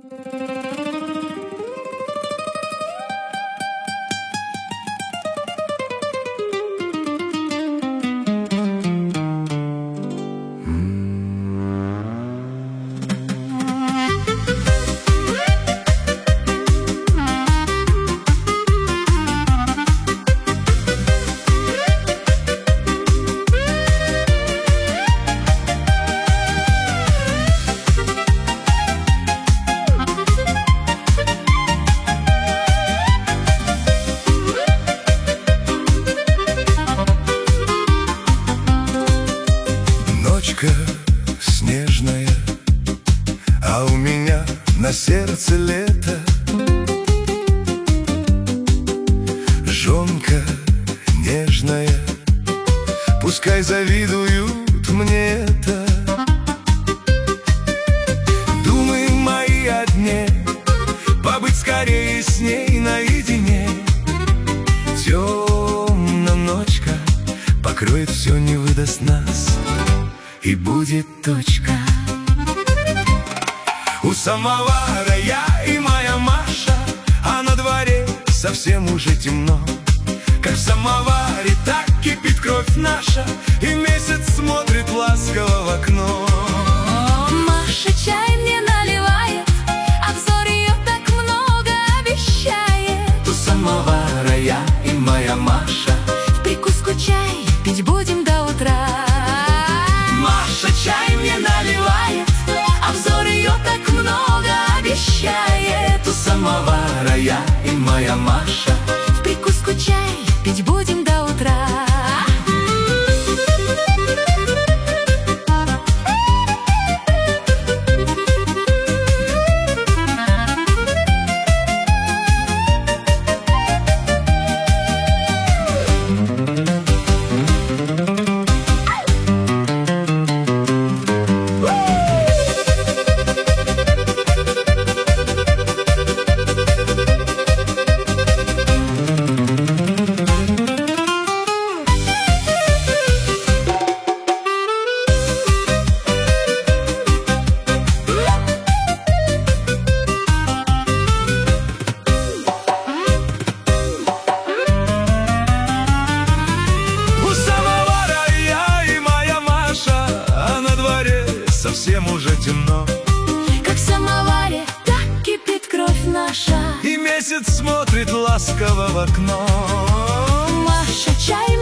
Ночка снежная, а у меня на сердце лето. Жонка нежная, пускай завидуют мне это. Думы мои о дне, побыть скорее с ней наедине. Темная ночка покроет все, не выдаст нас, и будет точка. У самовара я и моя Маша, а на дворе совсем уже темно. Как в самоваре, так кипит кровь наша, и месяц смотрит ласково в окно. Маша чай мне наливает, а взор ее так много обещает. У самовара я и моя Маша, В прикуску чай пить будем до утра. Маша чай мне наливает, А взор ее так много обещает. у самовара я и моя Маша, В прикуску чай пить будем до утра. совсем уже темно. Как в самоваре, так кипит кровь наша, И месяц смотрит ласково в окно. Маша чай